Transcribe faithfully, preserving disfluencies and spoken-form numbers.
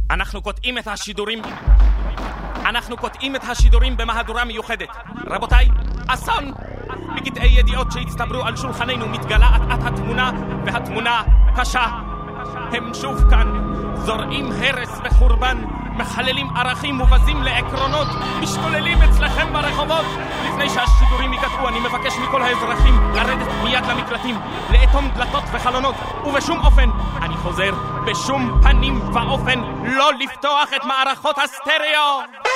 אנחנו קוטעים את השידורים אנחנו קוטעים את השידורים במהדורה מיוחדת. רבותיי, אסון! בקטעי ידיעות שהצטברו על שולחננו מתגלה אט-אט התמונה, והתמונה קשה. הם שוב כאן, זורעים הרס וחורבן, מחללים ערכים מובזים לעקרונות, משתוללים אצלכם ברחובות. לפני שהשידורים ייגטעו, אני מבקש מכל האזרחים לרדת מיד למקלטים, לאטום דלתות וחלונות, ובשום אופן, אני חוזר, בשום פנים ואופן לא לפתוח את מערכות הסטריאו.